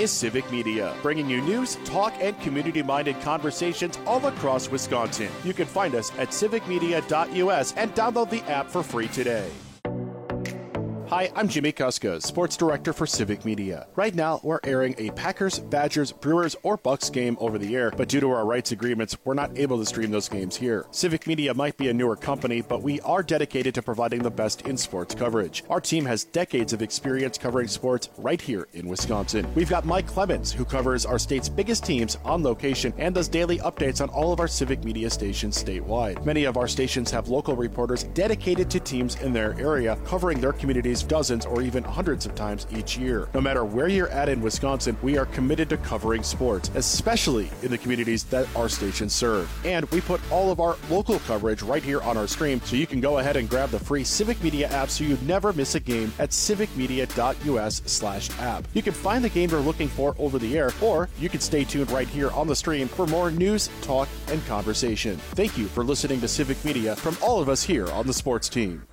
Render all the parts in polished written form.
is Civic Media, bringing you news, talk, and community-minded conversations all across Wisconsin. You can find us at civicmedia.us and download the app for free today. Hi, I'm Jimmy Kuska, Sports Director for Civic Media. Right now, we're airing a Packers, Badgers, Brewers, or Bucks game over the air, but due to our rights agreements, we're not able to stream those games here. Civic Media might be a newer company, but we are dedicated to providing the best in sports coverage. Our team has decades of experience covering sports right here in Wisconsin. We've got Mike Clemens, who covers our state's biggest teams on location and does daily updates on all of our Civic Media stations statewide. Many of our stations have local reporters dedicated to teams in their area, covering their communities dozens or even hundreds of times each year. No matter where you're at in Wisconsin, we are committed to covering sports, especially in the communities that our stations serve. And we put all of our local coverage right here on our stream, so you can go ahead and grab the free Civic Media app so you never miss a game at civicmedia.us/app. You can find the game you're looking for over the air, or you can stay tuned right here on the stream for more news, talk, and conversation. Thank you for listening to Civic Media from all of us here on the sports team.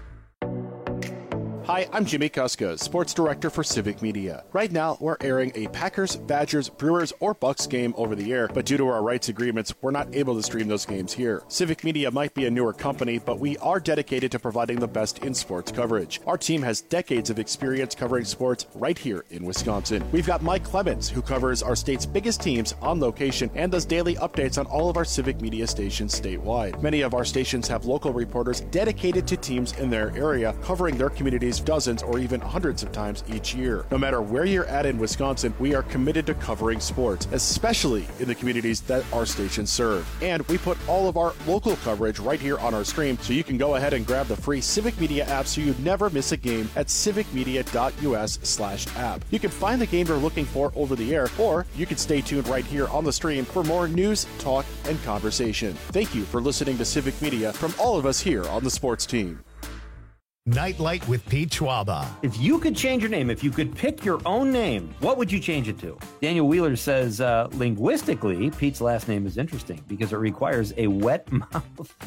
Hi, I'm Jimmy Kuska, Sports Director for Civic Media. Right now, we're airing a Packers, Badgers, Brewers, or Bucks game over the air, but due to our rights agreements, we're not able to stream those games here. Civic Media might be a newer company, but we are dedicated to providing the best in sports coverage. Our team has decades of experience covering sports right here in Wisconsin. We've got Mike Clemens, who covers our state's biggest teams on location and does daily updates on all of our Civic Media stations statewide. Many of our stations have local reporters dedicated to teams in their area, covering their communities dozens or even hundreds of times each year. No matter where you're at in Wisconsin, we are committed to covering sports, especially in the communities that our stations serve. And we put all of our local coverage right here on our stream, so you can go ahead and grab the free Civic Media app so you never miss a game at civicmedia.us/app. You can find the game you're looking for over the air, or you can stay tuned right here on the stream for more news, talk, and conversation. Thank you for listening to Civic Media from all of us here on the sports team. Nightlight with Pete Schwaba. If you could change your name, if you could pick your own name, what would you change it to? Daniel Wheeler says, linguistically, Pete's last name is interesting because it requires a wet mouth.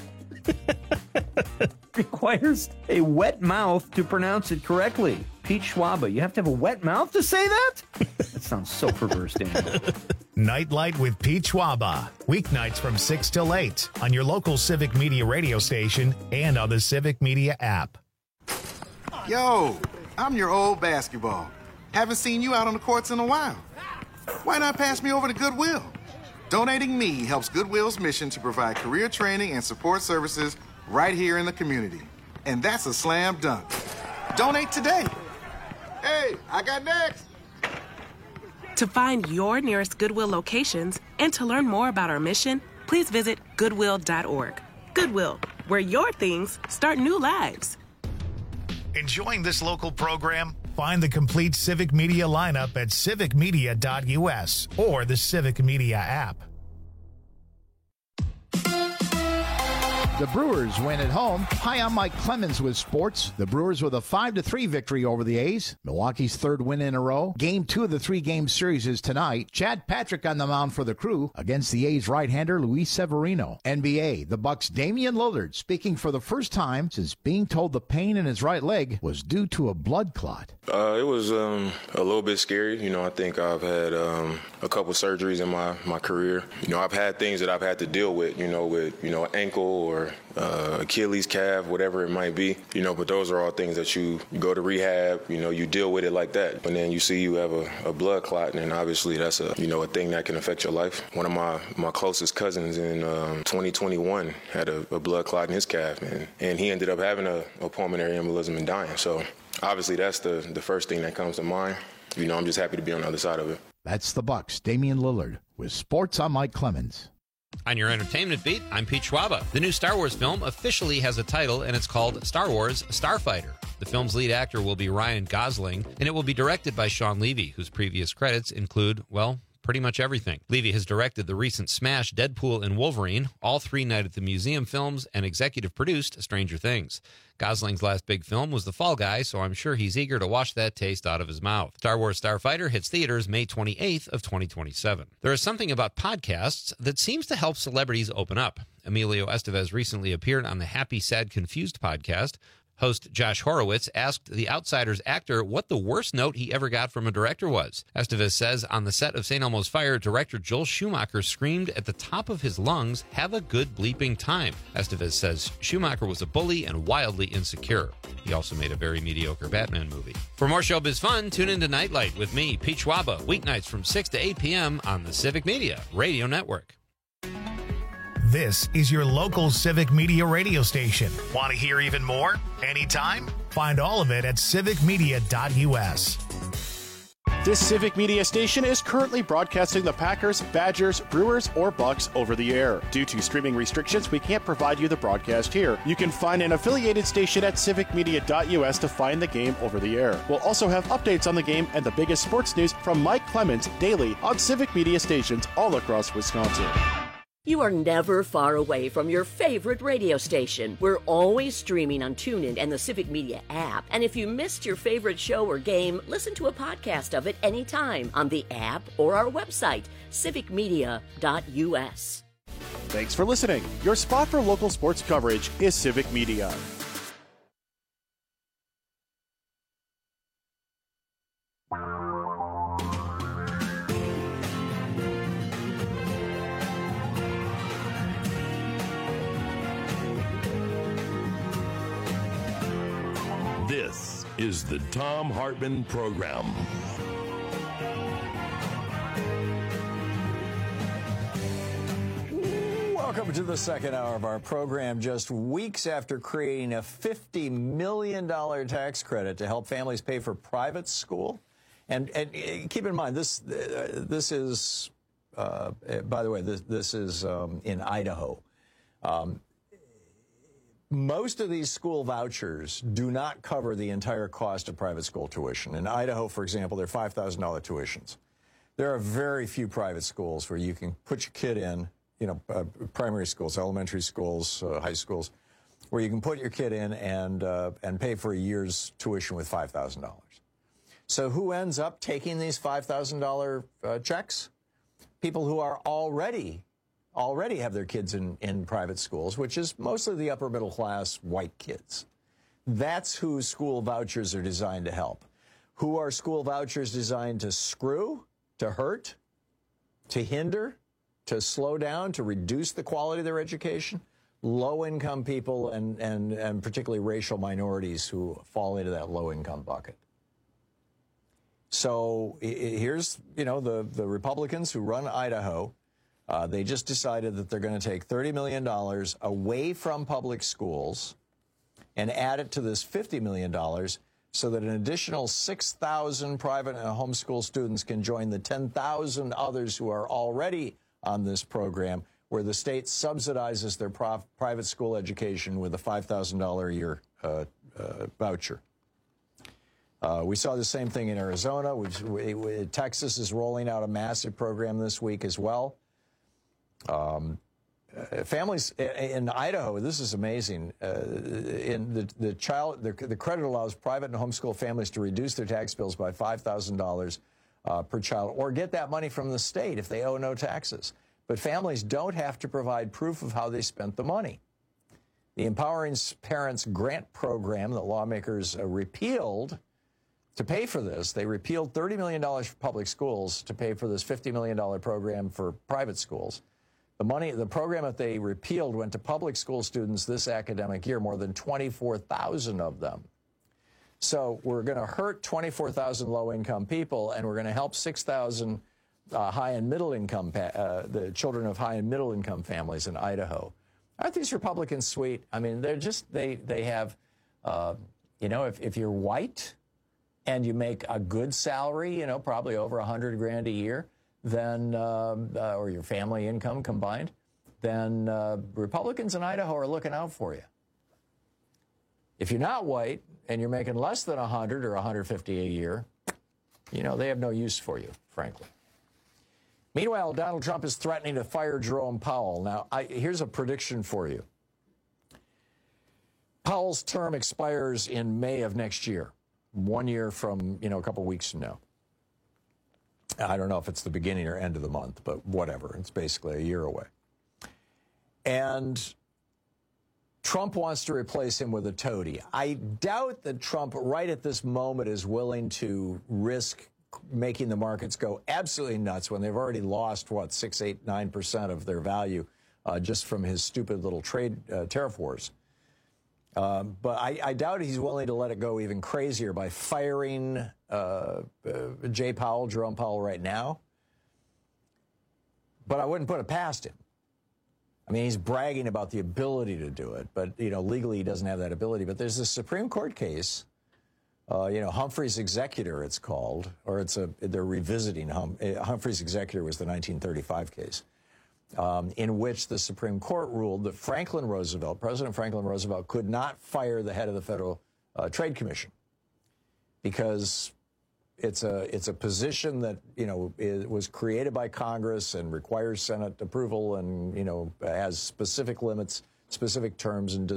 Requires a wet mouth to pronounce it correctly. Pete Schwaba, you have to have a wet mouth to say that? That sounds so perverse, Daniel. Nightlight with Pete Schwaba. Weeknights from 6 till 8 on your local Civic Media radio station and on the Civic Media app. Yo, I'm your old basketball. Haven't seen you out on the courts in a while. Why not pass me over to Goodwill? Donating me helps Goodwill's mission to provide career training and support services right here in the community. And that's a slam dunk. Donate today. Hey, I got next. To find your nearest Goodwill locations and to learn more about our mission, please visit goodwill.org. Goodwill, where your things start new lives. Enjoying this local program? Find the complete Civic Media lineup at civicmedia.us or the Civic Media app. The Brewers win at home. Hi, I'm Mike Clemens with sports. The Brewers with a 5-3 victory over the A's. Milwaukee's third win in a row. Game 2 of the 3-game series is tonight. Chad Patrick on the mound for the Crew against the A's right-hander Luis Severino. NBA, the Bucks' Damian Lillard speaking for the first time since being told the pain in his right leg was due to a blood clot. It was a little bit scary. You know, I think I've had a couple surgeries in my career. You know, I've had things that I've had to deal with, an ankle or Achilles, calf, whatever it might be, but those are all things that you go to rehab, you deal with it like that. And then you see you have a blood clot, and obviously that's a thing that can affect your life. One of my closest cousins in 2021 had a blood clot in his calf, and he ended up having a pulmonary embolism and dying. So obviously that's the first thing that comes to mind. I'm just happy to be on the other side of it. That's the Bucks' Damian Lillard. With sports, I'm Mike Clemens. On your entertainment beat, I'm Pete Schwaba. The new Star Wars film officially has a title, and it's called Star Wars Starfighter. The film's lead actor will be Ryan Gosling, and it will be directed by Shawn Levy, whose previous credits include, pretty much everything. Levy has directed the recent smash Deadpool and Wolverine, all 3 Night at the Museum films, and executive produced Stranger Things. Gosling's last big film was The Fall Guy, so I'm sure he's eager to wash that taste out of his mouth. Star Wars Starfighter hits theaters May 28th of 2027. There is something about podcasts that seems to help celebrities open up. Emilio Estevez recently appeared on the Happy, Sad, Confused podcast. Host Josh Horowitz asked The Outsider's actor what the worst note he ever got from a director was. Estevez says on the set of St. Elmo's Fire, director Joel Schumacher screamed at the top of his lungs, "Have a good bleeping time." Estevez says Schumacher was a bully and wildly insecure. He also made a very mediocre Batman movie. For more showbiz fun, tune into Nightlight with me, Pete Schwaba, weeknights from 6 to 8 p.m. on the Civic Media Radio Network. This is your local Civic Media radio station. Want to hear even more? Anytime? Find all of it at civicmedia.us. This Civic Media station is currently broadcasting the Packers, Badgers, Brewers, or Bucks over the air. Due to streaming restrictions, we can't provide you the broadcast here. You can find an affiliated station at civicmedia.us to find the game over the air. We'll also have updates on the game and the biggest sports news from Mike Clemens daily on Civic Media stations all across Wisconsin. You are never far away from your favorite radio station. We're always streaming on TuneIn and the Civic Media app. And if you missed your favorite show or game, listen to a podcast of it anytime on the app or our website, civicmedia.us. Thanks for listening. Your spot for local sports coverage is Civic Media. This is the Thom Hartmann Program. Welcome to the second hour of our program. Just weeks after creating a $50 million tax credit to help families pay for private school. And keep in mind, this is, by the way, this is in Idaho. Most of these school vouchers do not cover the entire cost of private school tuition. In Idaho, for example, they're $5,000 tuitions. There are very few private schools where you can put your kid in, primary schools, elementary schools, high schools, where you can put your kid in and pay for a year's tuition with $5,000. So who ends up taking these $5,000 checks? People who are already have their kids in private schools, which is mostly the upper middle class white kids. That's who school vouchers are designed to help. Who are school vouchers designed to screw, to hurt, to hinder, to slow down, to reduce the quality of their education? Low-income people and particularly racial minorities who fall into that low-income bucket. So here's, the Republicans who run Idaho. They just decided that they're going to take $30 million away from public schools and add it to this $50 million so that an additional 6,000 private and homeschool students can join the 10,000 others who are already on this program, where the state subsidizes their private school education with a $5,000 a year voucher. We saw the same thing in Arizona. Texas is rolling out a massive program this week as well. Families in Idaho, this is amazing. The credit allows private and homeschool families to reduce their tax bills by $5,000 per child, or get that money from the state if they owe no taxes. But families don't have to provide proof of how they spent the money. The Empowering Parents Grant Program that lawmakers repealed to pay for this, they repealed $30 million for public schools to pay for this $50 million program for private schools. The program that they repealed went to public school students this academic year, more than 24,000 of them. So we're going to hurt 24,000 low-income people, and we're going to help 6,000 high and middle-income, the children of high and middle-income families in Idaho. Aren't these Republicans sweet? I mean, they're just, they have, if you're white and you make a good salary, probably over $100,000 a year, then, or your family income combined, then Republicans in Idaho are looking out for you. If you're not white and you're making less than $100 or $150 a year, they have no use for you, frankly. Meanwhile, Donald Trump is threatening to fire Jerome Powell. Now, here's a prediction for you. Powell's term expires in May of next year, 1 year from, a couple weeks from now. I don't know if it's the beginning or end of the month, but whatever. It's basically a year away. And Trump wants to replace him with a toady. I doubt that Trump, right at this moment, is willing to risk making the markets go absolutely nuts when they've already lost, 6, 8, 9% of their value just from his stupid little trade tariff wars. But I doubt he's willing to let it go even crazier by firing Jerome Powell right now. But I wouldn't put it past him. I mean, he's bragging about the ability to do it, but, legally he doesn't have that ability. But there's this Supreme Court case, Humphrey's Executor, it's called, or they're revisiting Humphrey's Executor was the 1935 case, in which the Supreme Court ruled that President Franklin Roosevelt, could not fire the head of the Federal Trade Commission because it's a position that, it was created by Congress and requires Senate approval and, has specific limits, specific terms, and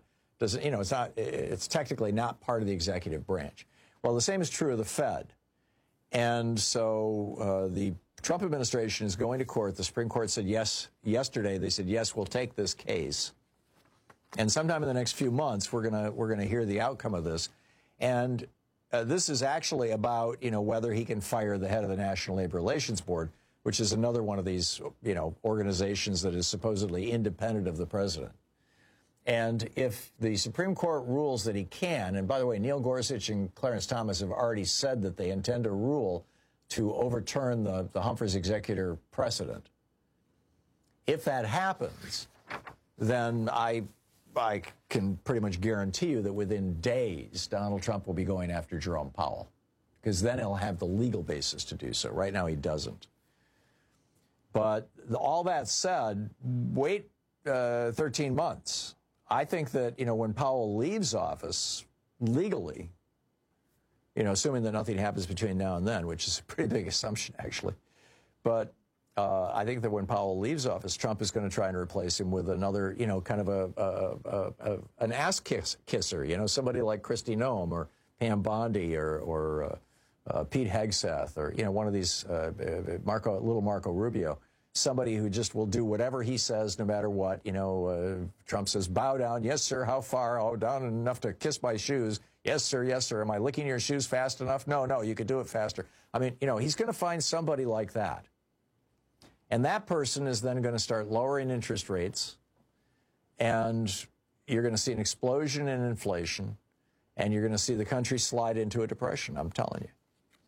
it's technically not part of the executive branch. Well, the same is true of the Fed. And so the Trump administration is going to court. The Supreme Court said yes yesterday. They said, yes, we'll take this case. And sometime in the next few months, we're gonna hear the outcome of this. And this is actually about, whether he can fire the head of the National Labor Relations Board, which is another one of these, organizations that is supposedly independent of the president. And if the Supreme Court rules that he can, and by the way, Neil Gorsuch and Clarence Thomas have already said that they intend to rule to overturn the Humphrey's Executor precedent. If that happens, then I can pretty much guarantee you that within days, Donald Trump will be going after Jerome Powell, because then he'll have the legal basis to do so. Right now, he doesn't. But all that said, wait 13 months. I think that, when Powell leaves office legally, assuming that nothing happens between now and then, which is a pretty big assumption, actually. But I think that when Powell leaves office, Trump is going to try and replace him with another, kind of an ass kisser, somebody like Kristi Noem or Pam Bondi or Pete Hegseth or, one of these, Marco Rubio, somebody who just will do whatever he says no matter what. Trump says, bow down. Yes, sir. How far? Oh, down enough to kiss my shoes. Yes, sir. Yes, sir. Am I licking your shoes fast enough? No, you could do it faster. I mean, he's going to find somebody like that. And that person is then going to start lowering interest rates, and you're going to see an explosion in inflation, and you're going to see the country slide into a depression, I'm telling you.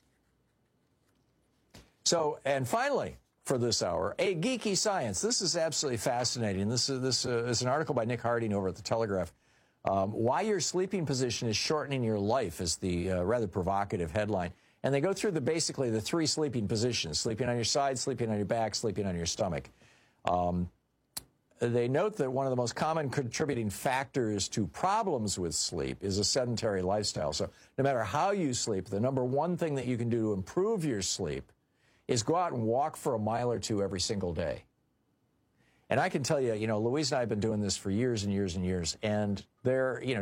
So, and finally, for this hour, a geeky science. This is absolutely fascinating. This is an article by Nick Harding over at The Telegraph. Why your sleeping position is shortening your life is the rather provocative headline. And they go through basically the three sleeping positions: sleeping on your side, sleeping on your back, sleeping on your stomach. They note that one of the most common contributing factors to problems with sleep is a sedentary lifestyle. So no matter how you sleep, the number one thing that you can do to improve your sleep is go out and walk for a mile or two every single day. And I can tell you, Louise and I have been doing this for years and years and years, and they're, a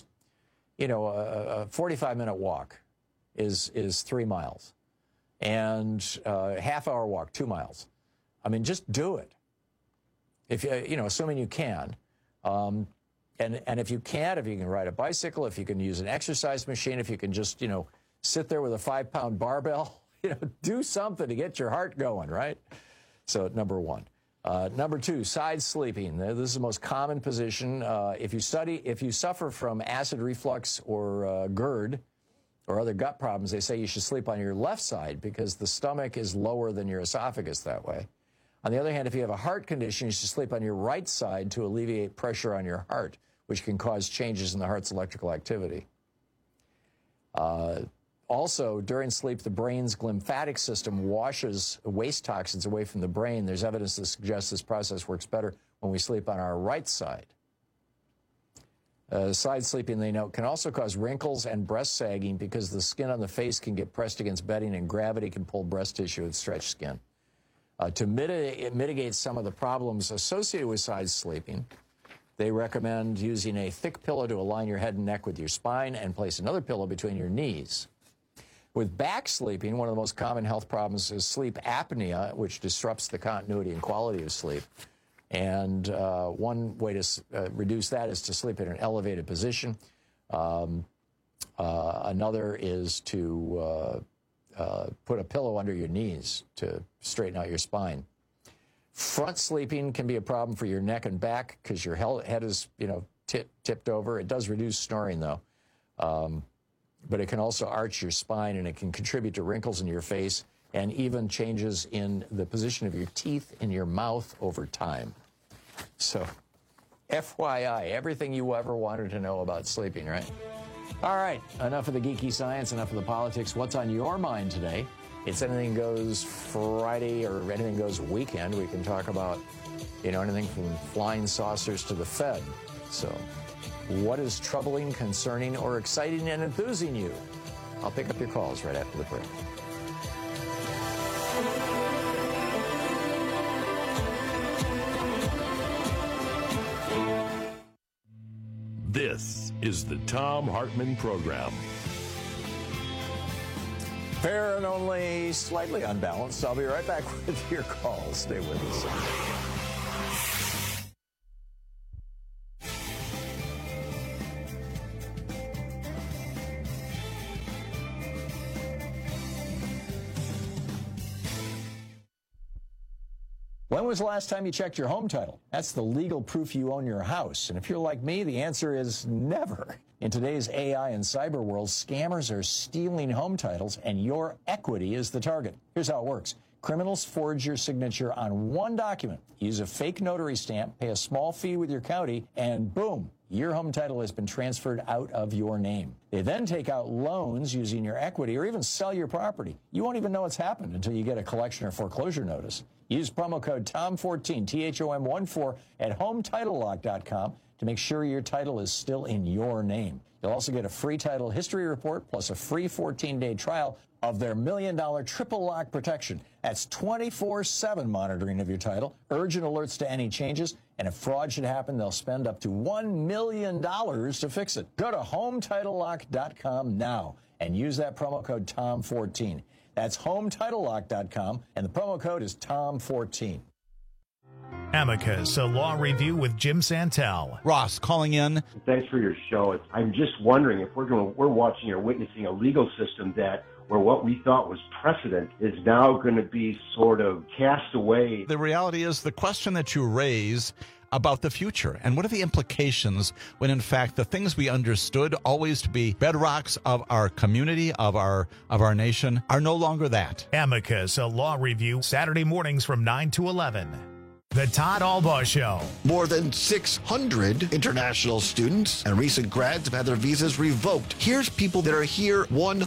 45-minute walk is 3 miles, and a half-hour walk, 2 miles. I mean, just do it. If assuming you can, and if you can't, if you can ride a bicycle, if you can use an exercise machine, if you can just sit there with a 5-pound barbell, do something to get your heart going, right? So number one. Number two, side sleeping. This is the most common position. If you suffer from acid reflux or GERD or other gut problems, they say you should sleep on your left side because the stomach is lower than your esophagus that way. On the other hand, if you have a heart condition, you should sleep on your right side to alleviate pressure on your heart, which can cause changes in the heart's electrical activity. Also, during sleep, the brain's glymphatic system washes waste toxins away from the brain. There's evidence that suggests this process works better when we sleep on our right side. Side sleeping, they note, can also cause wrinkles and breast sagging because the skin on the face can get pressed against bedding and gravity can pull breast tissue and stretch skin. To mitigate some of the problems associated with side sleeping, they recommend using a thick pillow to align your head and neck with your spine and place another pillow between your knees. With back sleeping, one of the most common health problems is sleep apnea, which disrupts the continuity and quality of sleep. And one way to reduce that is to sleep in an elevated position. Another is to put a pillow under your knees to straighten out your spine. Front sleeping can be a problem for your neck and back because your head is, tipped over. It does reduce snoring, though. But it can also arch your spine, and it can contribute to wrinkles in your face and even changes in the position of your teeth in your mouth over time. So, FYI, everything you ever wanted to know about sleeping, right? All right, enough of the geeky science, enough of the politics. What's on your mind today? It's Anything Goes Friday or Anything Goes Weekend. We can talk about, anything from flying saucers to the Fed. So, what is troubling, concerning, or exciting and enthusing you? I'll pick up your calls right after the break. This is the Thom Hartmann Program. Fair and only slightly unbalanced. I'll be right back with your calls. Stay with us. When was the last time you checked your home title? That's the legal proof you own your house. And if you're like me, the answer is never. In today's AI and cyber world, scammers are stealing home titles, and your equity is the target. Here's how it works. Criminals forge your signature on one document, use a fake notary stamp, pay a small fee with your county, and boom, your home title has been transferred out of your name. They then take out loans using your equity or even sell your property. You won't even know it's happened until you get a collection or foreclosure notice. Use promo code TOM14, THOM14, at HomeTitleLock.com to make sure your title is still in your name. You'll also get a free title history report plus a free 14-day trial of their $1 million triple lock protection. That's 24/7 monitoring of your title, urgent alerts to any changes, and if fraud should happen, they'll spend up to $1 million to fix it. Go to HomeTitleLock.com now and use that promo code TOM14. That's HomeTitleLock.com, and the promo code is TOM14. Amicus, a law review with Jim Santel. Ross calling in. Thanks for your show. I'm just wondering if we're watching or witnessing a legal system where what we thought was precedent is now going to be sort of cast away. The reality is the question that you raise about the future and what are the implications when in fact the things we understood always to be bedrocks of our community, of our nation, are no longer that. Amicus, a law review, Saturday mornings from 9 to 11. The Todd Albaugh Show. More than 600 international students and recent grads have had their visas revoked. Here's people that are here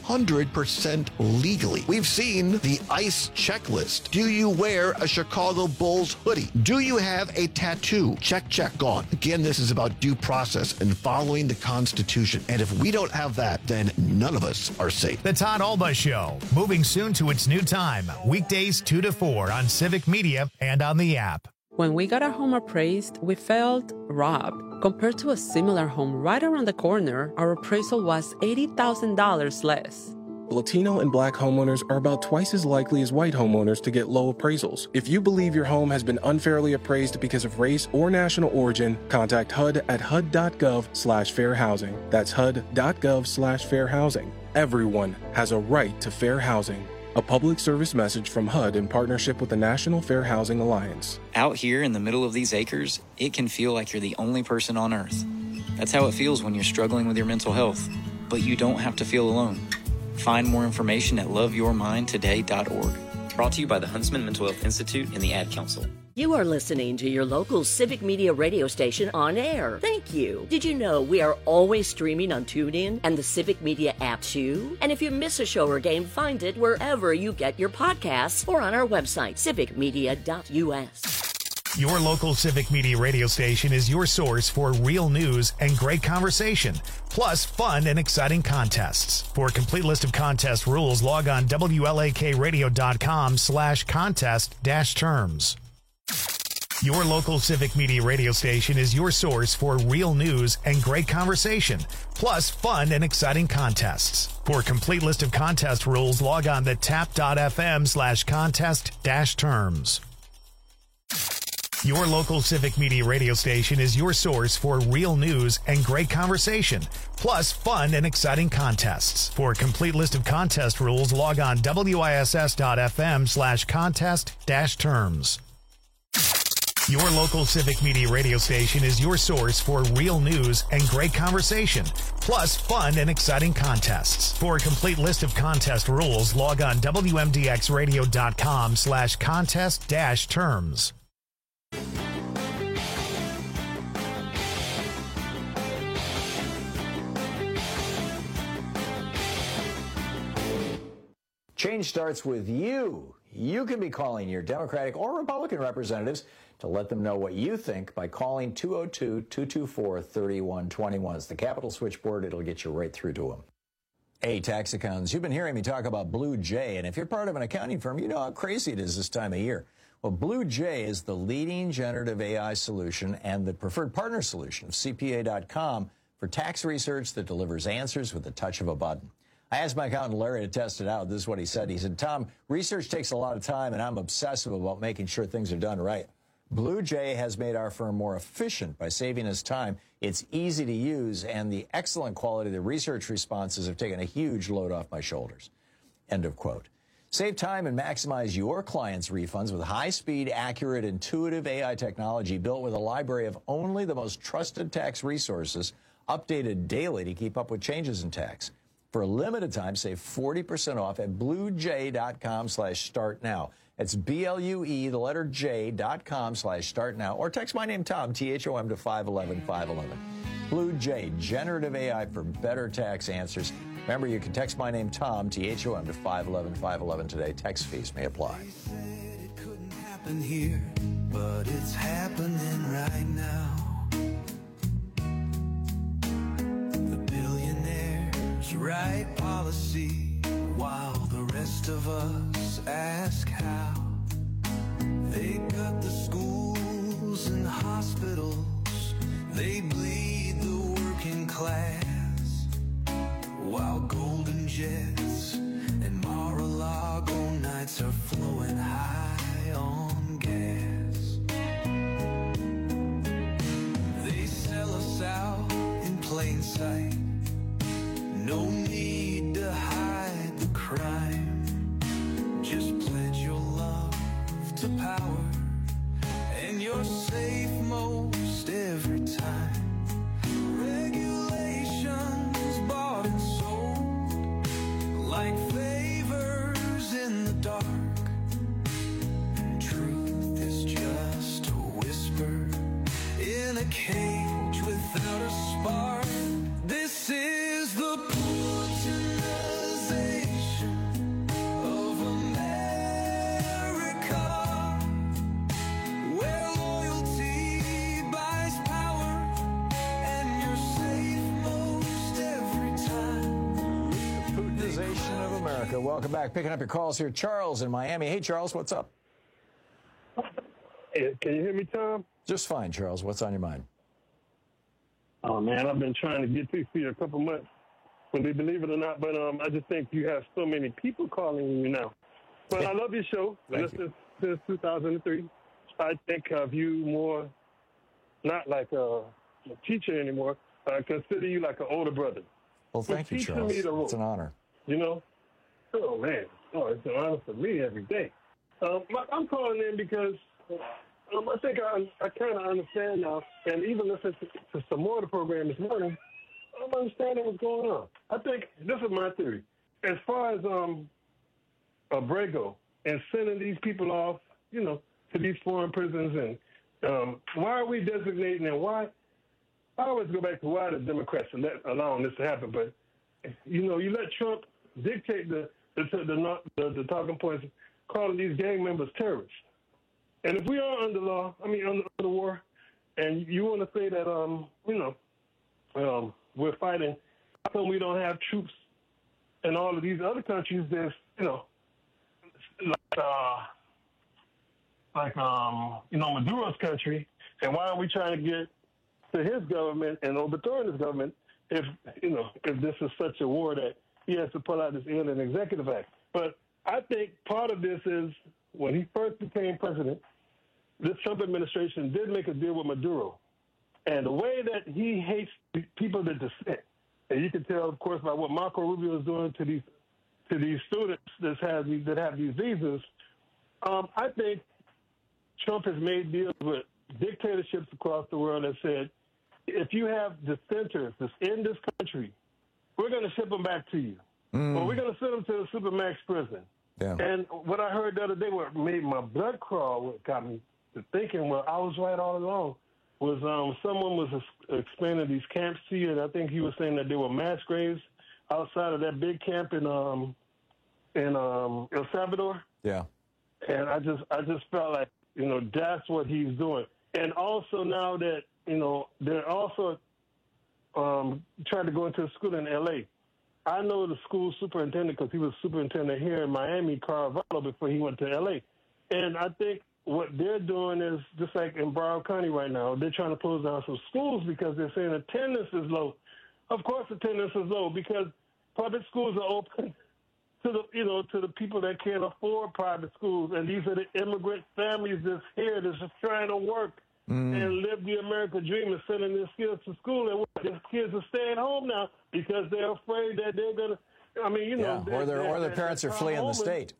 100% legally. We've seen the ICE checklist. Do you wear a Chicago Bulls hoodie? Do you have a tattoo? Check, gone. Again, this is about due process and following the Constitution. And if we don't have that, then none of us are safe. The Todd Albaugh Show, moving soon to its new time. Weekdays 2 to 4 on Civic Media and on the app. When we got our home appraised, we felt robbed. Compared to a similar home right around the corner, our appraisal was $80,000 less. Latino and Black homeowners are about twice as likely as white homeowners to get low appraisals. If you believe your home has been unfairly appraised because of race or national origin, contact HUD at HUD.gov/fair housing. That's HUD.gov/fair housing. Everyone has a right to fair housing. A public service message from HUD in partnership with the National Fair Housing Alliance. Out here in the middle of these acres, it can feel like you're the only person on earth. That's how it feels when you're struggling with your mental health. But you don't have to feel alone. Find more information at loveyourmindtoday.org. Brought to you by the Huntsman Mental Health Institute and the Ad Council. You are listening to your local Civic Media radio station on air. Thank you. Did you know we are always streaming on TuneIn and the Civic Media app too? And if you miss a show or game, find it wherever you get your podcasts or on our website, civicmedia.us. Your local Civic Media radio station is your source for real news and great conversation, plus fun and exciting contests. For a complete list of contest rules, log on WLAKradio.com/contest-terms. Your local Civic Media radio station is your source for real news and great conversation, plus fun and exciting contests. For a complete list of contest rules, log on to tap.fm/contest-terms. Your local Civic Media radio station is your source for real news and great conversation, plus fun and exciting contests. For a complete list of contest rules, log on wiss.fm/contest-terms. Your local Civic Media radio station is your source for real news and great conversation, plus fun and exciting contests. For a complete list of contest rules, log on wmdxradio.com/contest-terms. Change starts with you. You can be calling your Democratic or Republican representatives to let them know what you think by calling 202-224-3121. It's the Capitol switchboard. It'll get you right through to them. Hey, tax accountants, you've been hearing me talk about Blue Jay, and if you're part of an accounting firm, you know how crazy it is this time of year. Well, Blue Jay is the leading generative AI solution and the preferred partner solution of CPA.com for tax research that delivers answers with the touch of a button. I asked my accountant Larry to test it out. This is what he said. He said, Tom, research takes a lot of time, and I'm obsessive about making sure things are done right. Blue Jay has made our firm more efficient by saving us time. It's easy to use, and the excellent quality of the research responses have taken a huge load off my shoulders. End of quote. Save time and maximize your clients' refunds with high-speed, accurate, intuitive AI technology built with a library of only the most trusted tax resources, updated daily to keep up with changes in tax. For a limited time, save 40% off at bluejay.com/start now. It's BLUE, the letter J.com/start now. Or text my name, Tom, THOM, to 511-511. Blue Jay, generative AI for better tax answers. Remember, you can text my name, Tom, THOM, to 511-511 today. Text fees may apply. They said it couldn't happen here, but it's happening right now. Right policy while the rest of us ask how. They cut the schools and hospitals, they bleed the working class, while golden jets and Mar-a-Lago nights are flowing high on gas. They sell us out in plain sight. No need to hide the crime. Just pledge your love to power, and you're safe most every time. Regulations bought and sold like favors in the dark. And truth is just a whisper in a cage without a spark. This is the Welcome back. Picking up your calls here. Charles in Miami. Hey, Charles, what's up? Hey, can you hear me, Tom? Just fine, Charles. What's on your mind? Oh, man, I've been trying to get to you a couple months, whether you believe it or not, but I just think you have so many people calling you now. But I love your show. Since 2003. I think of you more, not like a teacher anymore. I consider you like an older brother. Well, thank you, Charles. It's an honor. You know? Oh, man. Oh, it's an honor for me every day. I'm calling in because I think I kind of understand now, and even listening to some more of the program this morning, I'm understanding what's going on. I think this is my theory. As far as Abrego and sending these people off, you know, to these foreign prisons, and why are we designating, and why? I always go back to why the Democrats are allowing this to happen, but you know, you let Trump dictate the talking points, calling these gang members terrorists. And if we are under law, under the war, and you want to say that, we're fighting, how come we don't have troops in all of these other countries that's, Maduro's country, and why are we trying to get to his government and overthrowing his government if this is such a war that he has to pull out this alien executive act? But I think part of this is when he first became president, this Trump administration did make a deal with Maduro. And the way that he hates people that dissent, and you can tell, of course, by what Marco Rubio is doing to these students that have these visas, I think Trump has made deals with dictatorships across the world that said, if you have dissenters that's in this country, we're going to ship them back to you. Or we're going to send them to the Supermax prison. Yeah. And what I heard the other day, what made my blood crawl, what got me to thinking, well, I was right all along, was someone was explaining these camps to you, and I think he was saying that there were mass graves outside of that big camp in El Salvador. Yeah. And I just felt like, that's what he's doing. And also now that, they're also trying to go into a school in L.A. I know the school superintendent because he was superintendent here in Miami, Carvalho, before he went to L.A. And I think what they're doing is just like in Broward County right now, they're trying to close down some schools because they're saying attendance is low. Of course attendance is low because public schools are open to the people that can't afford private schools. And these are the immigrant families that's here that's just trying to work and live the American dream and sending their kids to school. And their kids are staying home now because they're afraid that they're going to, or their parents are fleeing the state.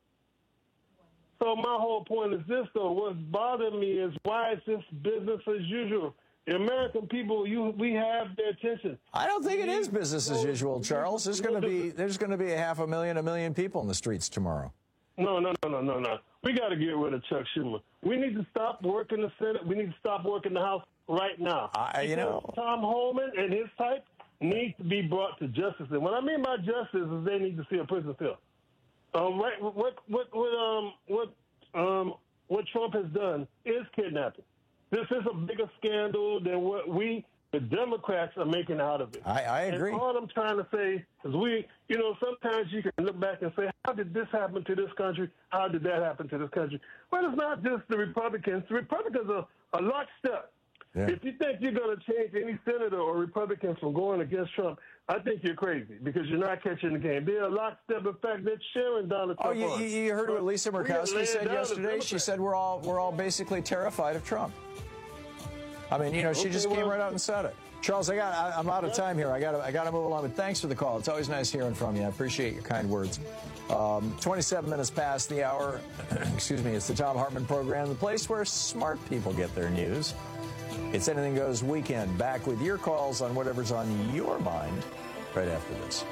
So my whole point is this, though. What's bothering me is why is this business as usual? The American people, we have their attention. I don't think it is business as usual, Charles. There's going to be 500,000, 1 million people in the streets tomorrow. No. We got to get rid of Chuck Schumer. We need to stop working the Senate. We need to stop working the House right now. Tom Homan and his type need to be brought to justice. And what I mean by justice is they need to see a prison cell. What Trump has done is kidnapping. This is a bigger scandal than what the Democrats are making out of it. I agree. And all I'm trying to say is sometimes you can look back and say, how did this happen to this country? How did that happen to this country? Well, it's not just the Republicans. The Republicans are lockstep. Yeah. If you think you're going to change any senator or Republican from going against Trump, I think you're crazy because you're not catching the game. They're a lockstep. In fact, they're cheering Donald Trump. Oh, you heard what Lisa Murkowski said yesterday? She said we're all basically terrified of Trump. I mean, she just came right out and said it. Charles, I'm out of time here. I got to move along. But thanks for the call. It's always nice hearing from you. I appreciate your kind words. 27 minutes past the hour. Excuse me. It's the Thom Hartmann Program, the place where smart people get their news. It's Anything Goes Weekend. Back with your calls on whatever's on your mind right after this.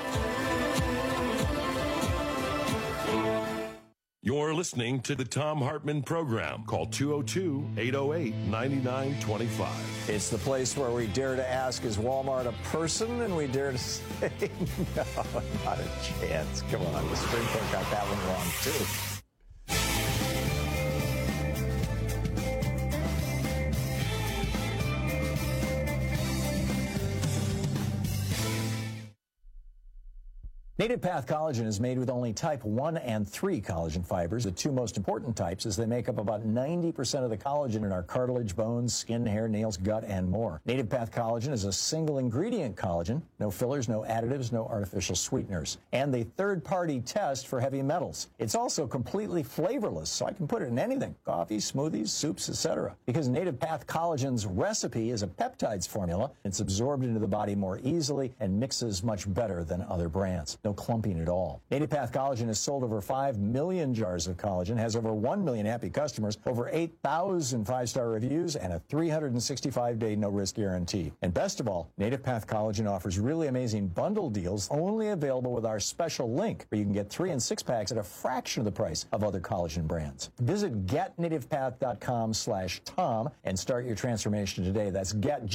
You're listening to the Thom Hartmann Program. Call 202-808-9925. It's the place where we dare to ask, is Walmart a person? And we dare to say, no, not a chance. Come on, the Supreme Court got that one wrong, too. Native Path Collagen is made with only type 1 and 3 collagen fibers, the two most important types, as they make up about 90% of the collagen in our cartilage, bones, skin, hair, nails, gut, and more. Native Path Collagen is a single-ingredient collagen, no fillers, no additives, no artificial sweeteners, and the third-party test for heavy metals. It's also completely flavorless, so I can put it in anything, coffee, smoothies, soups, etc. Because Native Path Collagen's recipe is a peptides formula, it's absorbed into the body more easily and mixes much better than other brands. No clumping at all. Native Path Collagen has sold over 5 million jars of collagen, has over 1 million happy customers, over 8,000 five-star reviews, and a 365-day no-risk guarantee. And best of all, Native Path Collagen offers really amazing bundle deals only available with our special link, where you can get 3 and 6 packs at a fraction of the price of other collagen brands. Visit getnativepath.com/Tom and start your transformation today. That's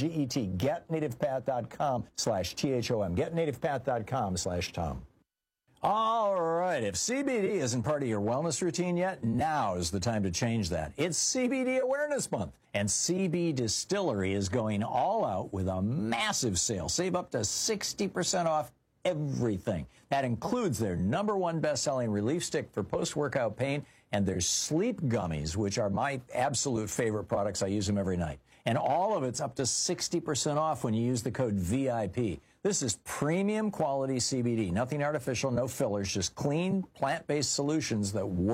getnativepath.com/THOM. Getnativepath.com/Tom. All right, if CBD isn't part of your wellness routine yet, now is the time to change that. It's CBD Awareness Month, and CB Distillery is going all out with a massive sale. Save up to 60% off everything. That includes their #1 best-selling relief stick for post-workout pain and their sleep gummies, which are my absolute favorite products. I use them every night. And all of it's up to 60% off when you use the code VIP. This is premium quality CBD. Nothing artificial, no fillers, just clean, plant-based solutions that work.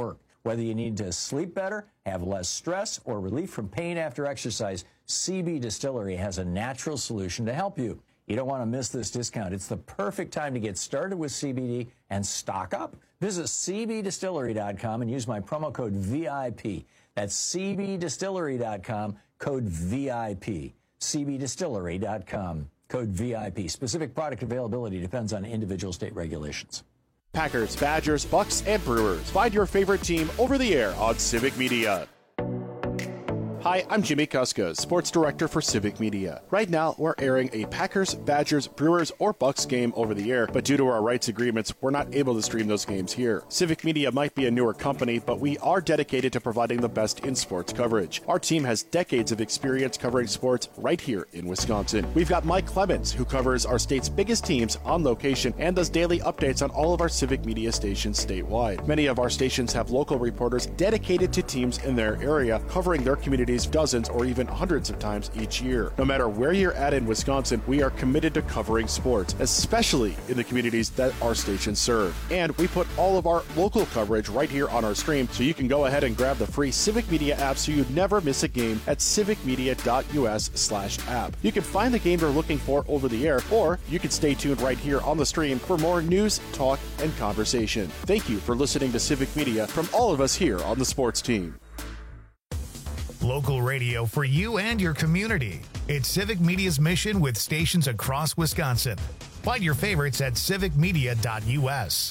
Whether you need to sleep better, have less stress, or relief from pain after exercise, CB Distillery has a natural solution to help you. You don't want to miss this discount. It's the perfect time to get started with CBD and stock up. Visit cbdistillery.com and use my promo code VIP. That's cbdistillery.com, code VIP. cbdistillery.com, code VIP. Specific product availability depends on individual state regulations. Packers, Badgers, Bucks, and Brewers. Find your favorite team over the air on Civic Media. Hi, I'm Jimmy Kuska, Sports Director for Civic Media. Right now, we're airing a Packers, Badgers, Brewers, or Bucks game over the air, but due to our rights agreements, we're not able to stream those games here. Civic Media might be a newer company, but we are dedicated to providing the best in sports coverage. Our team has decades of experience covering sports right here in Wisconsin. We've got Mike Clemens, who covers our state's biggest teams on location and does daily updates on all of our Civic Media stations statewide. Many of our stations have local reporters dedicated to teams in their area, covering their communities dozens or even hundreds of times each year. No matter where you're at in Wisconsin, we are committed to covering sports, especially in the communities that our stations serve. And we put all of our local coverage right here on our stream, so you can go ahead and grab the free Civic Media app so you never miss a game at civicmedia.us/app. You can find the game you're looking for over the air, or you can stay tuned right here on the stream for more news, talk, and conversation. Thank you for listening to Civic Media from all of us here on the sports team. Local radio for you and your community. It's Civic Media's mission with stations across Wisconsin. Find your favorites at civicmedia.us.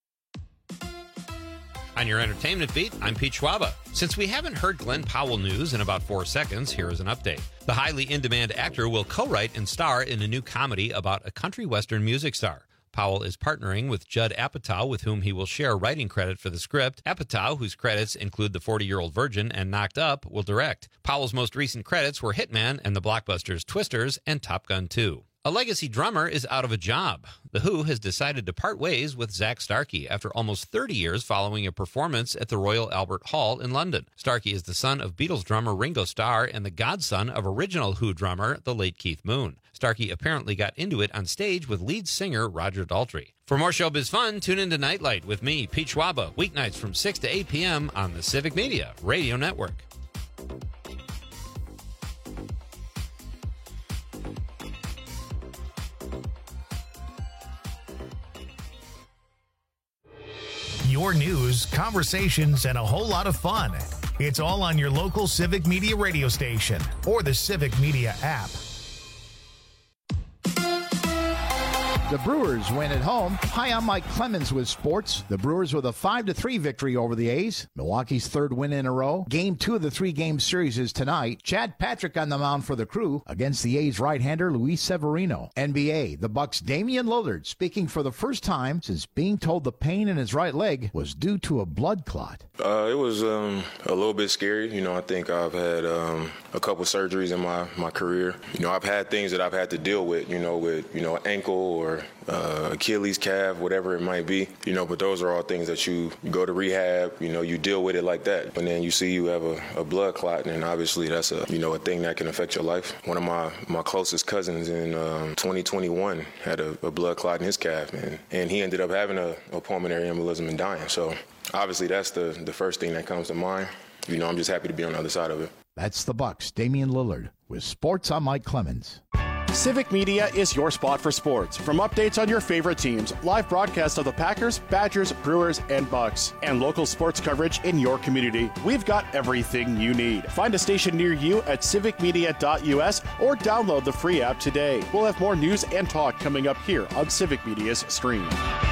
On your entertainment beat, I'm Pete Schwaba. Since we haven't heard Glenn Powell news in about 4 seconds, here is an update. The highly in-demand actor will co-write and star in a new comedy about a country western music star. Powell is partnering with Judd Apatow, with whom he will share writing credit for the script. Apatow, whose credits include The 40-Year-Old Virgin and Knocked Up, will direct. Powell's most recent credits were Hitman and the blockbusters Twisters and Top Gun 2. A legacy drummer is out of a job. The Who has decided to part ways with Zak Starkey after almost 30 years following a performance at the Royal Albert Hall in London. Starkey is the son of Beatles drummer Ringo Starr and the godson of original Who drummer, the late Keith Moon. Starkey apparently got into it on stage with lead singer Roger Daltrey. For more showbiz fun, tune into Nightlight with me, Pete Schwaba, weeknights from 6 to 8 p.m. on the Civic Media Radio Network. Your news, conversations, and a whole lot of fun. It's all on your local Civic Media radio station or the Civic Media app. The Brewers win at home. Hi, I'm Mike Clemens with sports. The Brewers with a 5-3 victory over the A's. Milwaukee's third win in a row. Game 2 of the 3-game series is tonight. Chad Patrick on the mound for the Crew against the A's right-hander Luis Severino. NBA, the Bucks' Damian Lillard speaking for the first time since being told the pain in his right leg was due to a blood clot. It was a little bit scary. You know, I think I've had a couple surgeries in my career. You know, I've had things that I've had to deal with, ankle or Achilles, calf, whatever it might be, but those are all things that you go to rehab, you deal with it like that. And then you see you have a blood clot, and obviously that's a thing that can affect your life. One of my closest cousins in 2021 had a blood clot in his calf, and he ended up having a pulmonary embolism and dying. So obviously that's the first thing that comes to mind. I'm just happy to be on the other side of it. That's the Bucks' Damian Lillard with sports. I'm Mike Clemens. Civic Media is your spot for sports. From updates on your favorite teams, live broadcasts of the Packers, Badgers, Brewers, and Bucks, and local sports coverage in your community, we've got everything you need. Find a station near you at civicmedia.us or download the free app today. We'll have more news and talk coming up here on Civic Media's stream.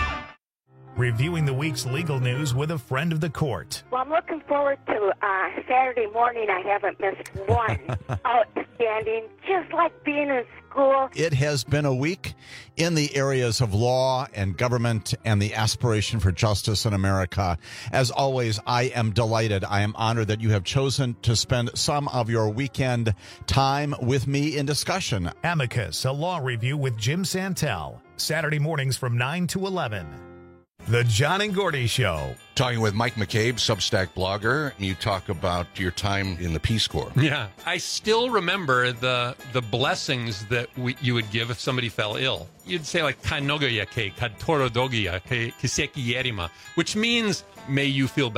Reviewing the week's legal news with a friend of the court. Well, I'm looking forward to Saturday morning. I haven't missed one. Outstanding, just like being in school. It has been a week in the areas of law and government and the aspiration for justice in America. As always, I am delighted. I am honored that you have chosen to spend some of your weekend time with me in discussion. Amicus, a law review with Jim Santel. Saturday mornings from 9 to 11. The John and Gordy Show. Talking with Mike McCabe, Substack blogger. You talk about your time in the Peace Corps. Yeah. I still remember the blessings that you would give if somebody fell ill. You'd say like, Kanogoya ke, Katorodogia ke, Kiseki Yerima, which means, may you feel better.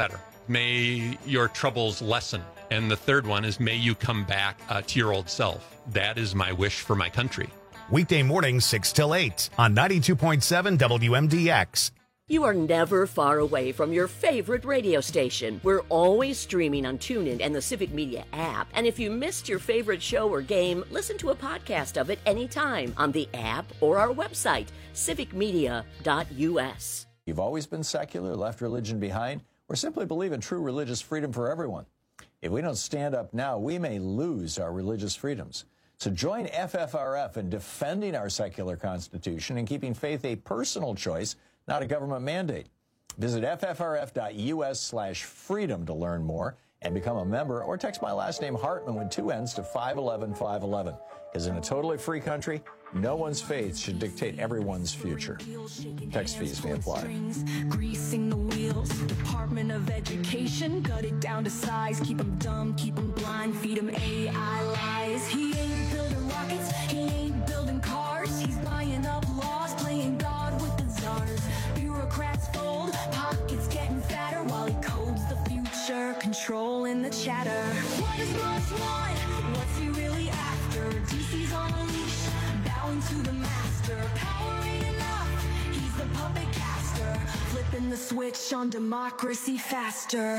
may your troubles lessen. And the third one is, may you come back to your old self. That is my wish for my country. Weekday mornings 6 till 8 on 92.7 WMDX. You are never far away from your favorite radio station. We're always streaming on TuneIn and the Civic Media app. And if you missed your favorite show or game, listen to a podcast of it anytime on the app or our website, civicmedia.us. You've always been secular, left religion behind, or simply believe in true religious freedom for everyone. If we don't stand up now, we may lose our religious freedoms. So join FFRF in defending our secular Constitution and keeping faith a personal choice, not a government mandate. Visit ffrf.us/freedom to learn more and become a member, or text my last name Hartman with 2 N's to 511-511. Because in a totally free country, no one's faith should dictate everyone's future. Text fees may apply. Greasing the wheels, Department of Education, cut it down to size, keep them dumb, keep them blind, feed them AI lies. He ain't building rockets, he ain't building cars, he's buying up laws, playing God with the czars. Bureaucrats fold, pockets getting fatter while he codes the future, controlling the chatter. What does Musk want? What's he really after? DC's on a leash, bowing to the master. Power ain't enough, he's the puppet caster, flipping the switch on democracy faster.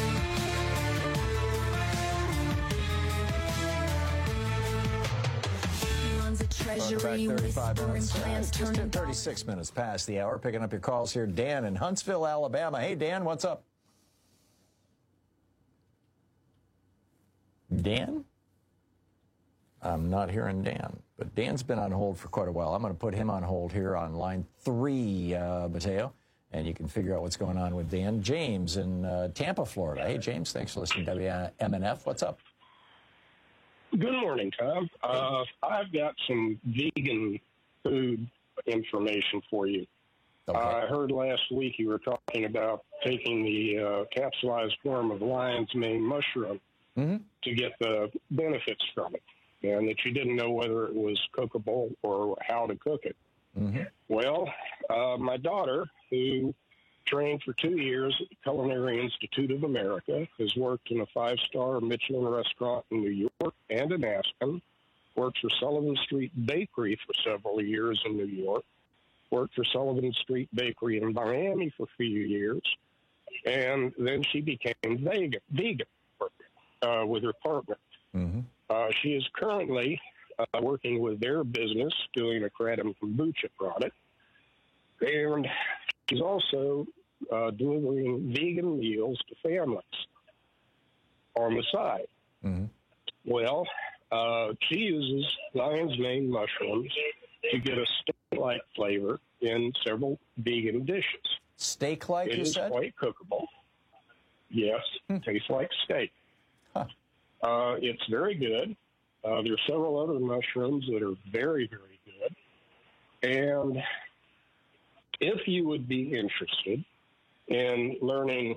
Treasury, 35 minutes, just 36 minutes past the hour. Picking up your calls here. Dan in Huntsville, Alabama. Hey, Dan, what's up? Dan? I'm not hearing Dan, but Dan's been on hold for quite a while. I'm going to put him on hold here on line 3, Mateo, and you can figure out what's going on with Dan. James in Tampa, Florida. Hey, James, thanks for listening to WMNF. What's up? Good morning, Tom. I've got some vegan food information for you. Okay. I heard last week you were talking about taking the capsulized form of lion's mane mushroom to get the benefits from it, and that you didn't know whether it was cookable or how to cook it. Well, my daughter, who trained for 2 years at the Culinary Institute of America, has worked in a 5-star Michelin restaurant in New York and in Aspen, worked for Sullivan Street Bakery for several years in New York, worked for Sullivan Street Bakery in Miami for a few years, and then she became vegan with her partner. She is currently working with their business, doing a Kratom kombucha product, and she's also delivering vegan meals to families on the side. Well, she uses lion's mane mushrooms to get a steak-like flavor in several vegan dishes. Steak-like, you said? It is quite cookable. Yes, tastes like steak. It's very good. There's several other mushrooms that are very, very good. And if you would be interested in learning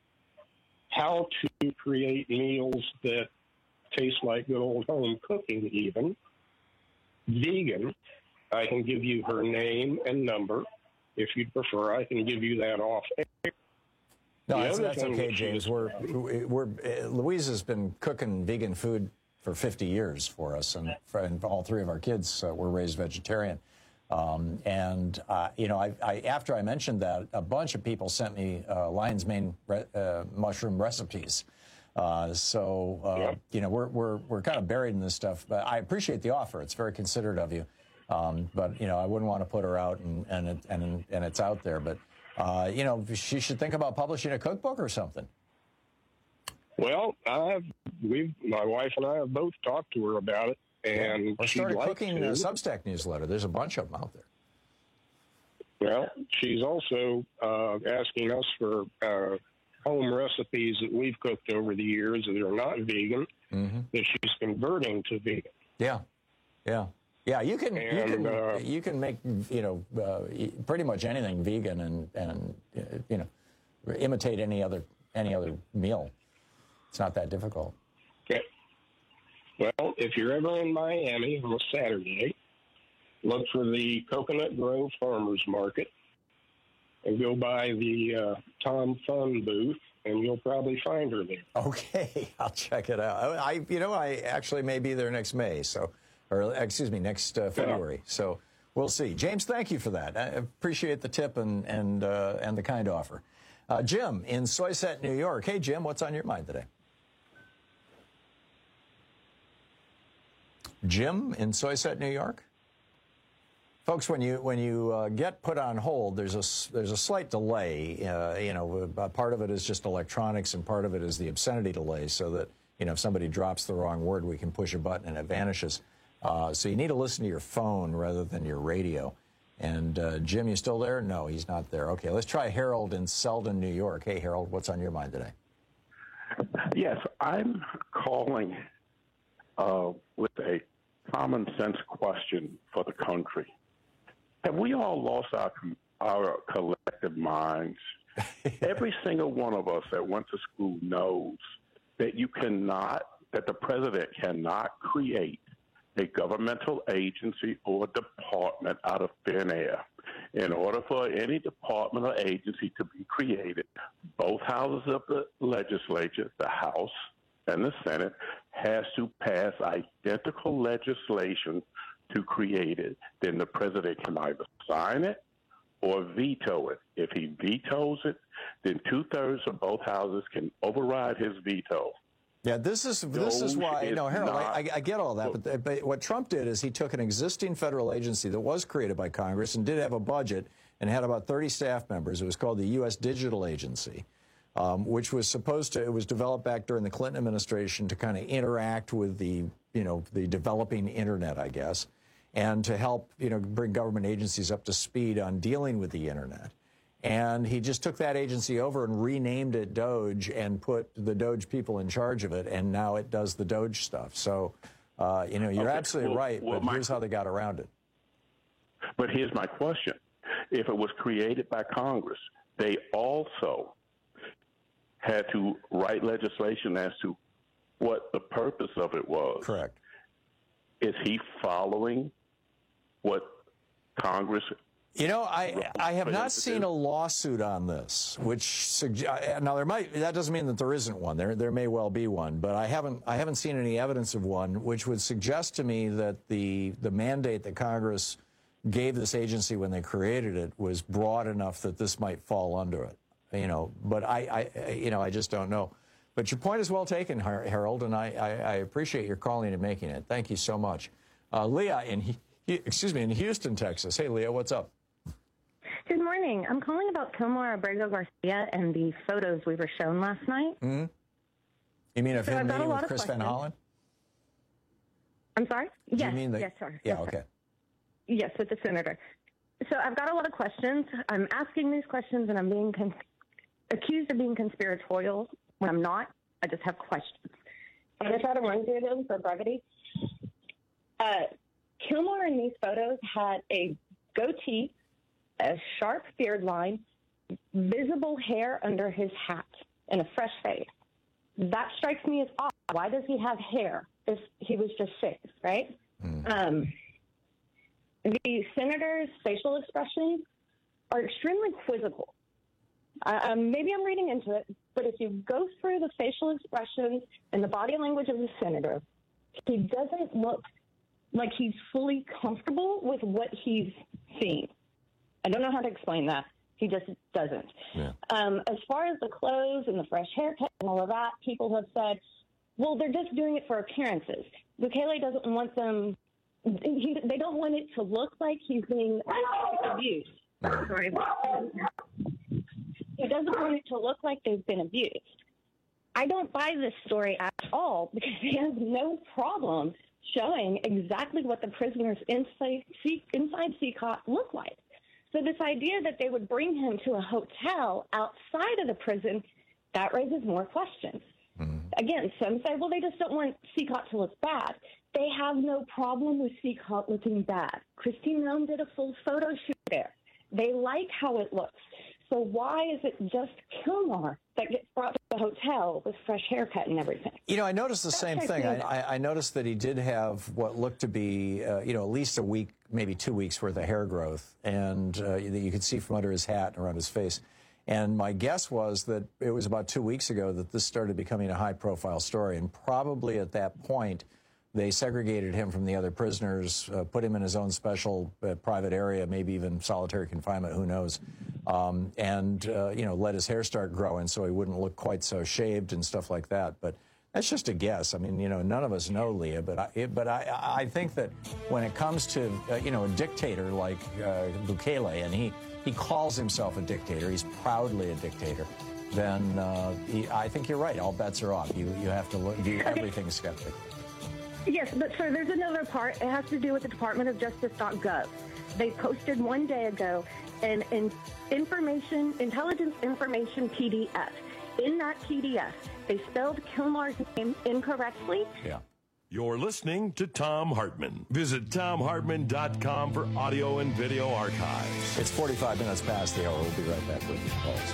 how to create meals that taste like good old home cooking, even vegan, I can give you her name and number. If you'd prefer, I can give you that off air. No, that's okay, James. Louise has been cooking vegan food for 50 years for us, and all 3 of our kids were raised vegetarian. After I mentioned that, a bunch of people sent me lion's mane mushroom recipes. We're kind of buried in this stuff. But I appreciate the offer; it's very considerate of you. But I wouldn't want to put her out, and it's out there. But she should think about publishing a cookbook or something. Well, my wife and I have both talked to her about it. And or start a cooking Substack newsletter. There's a bunch of them out there. Well, she's also asking us for home recipes that we've cooked over the years that are not vegan, that she's converting to vegan. Yeah. You can make pretty much anything vegan and imitate any other meal. It's not that difficult. Okay. Well, if you're ever in Miami on a Saturday, look for the Coconut Grove Farmers Market and go by the Tom Fun booth and you'll probably find her there. Okay, I'll check it out. I actually may be there next May, next February. So we'll see. James, thank you for that. I appreciate the tip and the kind offer. Jim in Soyset, New York. Hey, Jim, what's on your mind today? Jim in Soyset, New York. Folks, when you get put on hold, there's a slight delay. Part of it is just electronics, and part of it is the obscenity delay, so that if somebody drops the wrong word, we can push a button and it vanishes. So you need to listen to your phone rather than your radio. And Jim, you still there? No, he's not there. Okay, let's try Harold in Selden, New York. Hey, Harold, what's on your mind today? Yes, I'm calling with a common sense question for the country. Have we all lost our collective minds? Every single one of us that went to school knows that that the president cannot create a governmental agency or department out of thin air. In order for any department or agency to be created, both houses of the legislature, the House and the Senate, has to pass identical legislation to create it. Then the president can either sign it or veto it. If he vetoes it, then 2/3 of both houses can override his veto. Yeah, this is why, Harold, I get all that, but what Trump did is he took an existing federal agency that was created by Congress and did have a budget and had about 30 staff members. It was called the U.S. Digital Agency, which was it was developed back during the Clinton administration to kind of interact with the developing internet, I guess, and to help, bring government agencies up to speed on dealing with the internet. And he just took that agency over and renamed it DOGE and put the DOGE people in charge of it, and now it does the DOGE stuff. So, you're absolutely right, but here's how they got around it. But here's my question. If it was created by Congress, they also had to write legislation as to what the purpose of it was. Correct. Is he following what Congress... I have not seen a lawsuit on this, which now that doesn't mean that there isn't one. There may well be one, but I haven't seen any evidence of one, which would suggest to me that the mandate that Congress gave this agency when they created it was broad enough that this might fall under it. But I just don't know. But your point is well taken, Harold, and I appreciate your calling and making it. Thank you so much. Leah in Houston, Texas. Hey, Leah, what's up? Good morning. I'm calling about Kilmore Abrego Garcia and the photos we were shown last night. Mm-hmm. You mean of him meeting with Chris Van Hollen? I'm sorry? Yes. Yes, sir. Yeah, yes, okay. Sir. Yes, with the senator. So I've got a lot of questions. I'm asking these questions, and I'm being accused of being conspiratorial when I'm not. I just have questions. I'm going to try to run through them for brevity. Kilmore in these photos had a goatee, a sharp beard line, visible hair under his hat, and a fresh fade. That strikes me as odd. Why does he have hair if he was just shaved, right? The senator's facial expressions are extremely quizzical. Maybe I'm reading into it, but if you go through the facial expressions and the body language of the senator, he doesn't look like he's fully comfortable with what he's seeing. I don't know how to explain that. He just doesn't. Yeah. As far as the clothes and the fresh haircut and all of that, people have said, well, they're just doing it for appearances. Bukele doesn't want them, they don't want it to look like he's being abused. Sorry. He doesn't want it to look like they've been abused. I don't buy this story at all because he has no problem showing exactly what the prisoners inside CCOT look like. So this idea that they would bring him to a hotel outside of the prison, that raises more questions. Again, some say, well, they just don't want CCOT to look bad. They have no problem with CCOT looking bad. Christine Nome did a full photo shoot there. They like how it looks. So why is it just Kilmore that gets brought to the hotel with fresh haircut and everything? I noticed the same thing. I noticed that he did have what looked to be, at least a week, maybe 2 weeks worth of hair growth, and that you could see from under his hat and around his face. And my guess was that it was about 2 weeks ago that this started becoming a high-profile story. And probably at that point, they segregated him from the other prisoners, put him in his own special private area, maybe even solitary confinement, who knows, and let his hair start growing so he wouldn't look quite so shaved and stuff like that. But that's just a guess. I mean, none of us know, Leah, but I think that when it comes to, a dictator like Bukele, and he calls himself a dictator, he's proudly a dictator, then I think you're right. All bets are off. You have to view everything skeptically. Yes, but sir, there's another part. It has to do with the Department of Justice.gov. They posted one day ago an intelligence information PDF. In that PDF, they spelled Kilmar's name incorrectly. Yeah. You're listening to Thom Hartmann. Visit ThomHartmann.com for audio and video archives. It's 45 minutes past the hour. We'll be right back with you, folks.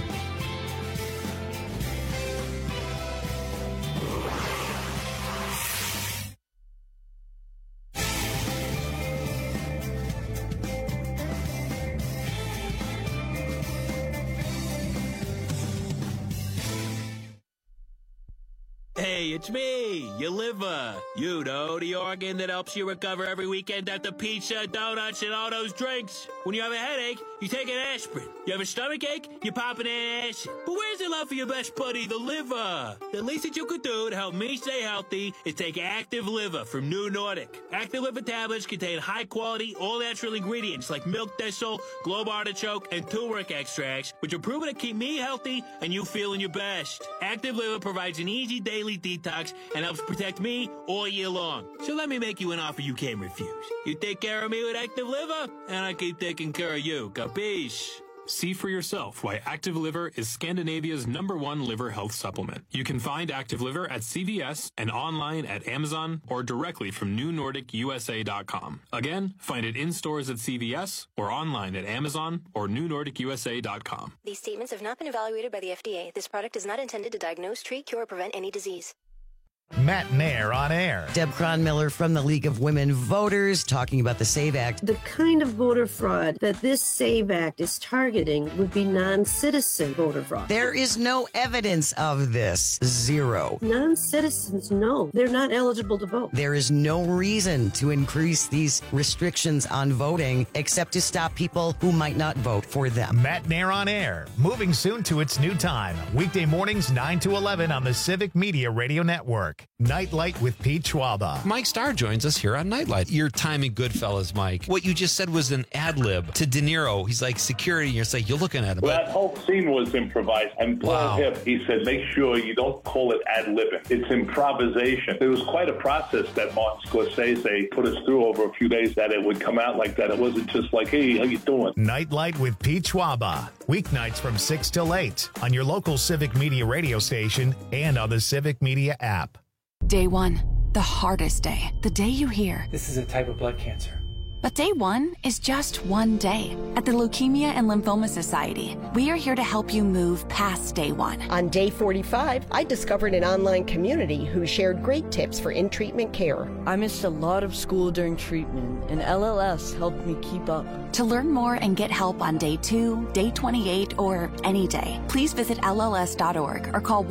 Hey, it's me, your liver. You know, the organ that helps you recover every weekend after pizza, donuts, and all those drinks. When you have a headache, you take an aspirin. You have a stomachache, you pop an acid. But where's the love for your best buddy, the liver? The least that you could do to help me stay healthy is take Active Liver from New Nordic. Active Liver tablets contain high-quality, all-natural ingredients like milk thistle, globe artichoke, and turmeric extracts, which are proven to keep me healthy and you feeling your best. Active Liver provides an easy daily detox and helps protect me all year long. So let me make you an offer you can't refuse. You take care of me with Active Liver, and I keep taking care of you. Capiche? See for yourself why Active Liver is Scandinavia's #1 liver health supplement. You can find Active Liver at CVS and online at Amazon or directly from NewNordicUSA.com. Again, find it in stores at CVS or online at Amazon or NewNordicUSA.com. These statements have not been evaluated by the FDA. This product is not intended to diagnose, treat, cure, or prevent any disease. Matt Nair on air. Deb Cronmiller from the League of Women Voters talking about the SAVE Act. The kind of voter fraud that this SAVE Act is targeting would be non-citizen voter fraud. There is no evidence of this. Zero. Non-citizens, no. They're not eligible to vote. There is no reason to increase these restrictions on voting except to stop people who might not vote for them. Matt Nair on air. Moving soon to its new time. Weekday mornings 9 to 11 on the Civic Media Radio Network. Nightlight with Pete Schwaba. Mike Starr joins us here on Nightlight. Your timing, Goodfellas, Mike. What you just said was an ad lib to De Niro. He's like security, and you're like, you're looking at him. Well, that whole scene was improvised. And Paul Hipp, he said, make sure you don't call it ad libbing. It's improvisation. It was quite a process that Martin Scorsese put us through over a few days, that it would come out like that. It wasn't just like, hey, how you doing? Nightlight with Pete Schwaba. Weeknights from 6 till 8 on your local Civic Media radio station and on the Civic Media app. Day 1, the hardest day. The day you hear, this is a type of blood cancer. But day 1 is just one day. At the Leukemia and Lymphoma Society, we are here to help you move past day 1. On day 45, I discovered an online community who shared great tips for in-treatment care. I missed a lot of school during treatment, and LLS helped me keep up. To learn more and get help on day 2, day 28, or any day, please visit LLS.org or call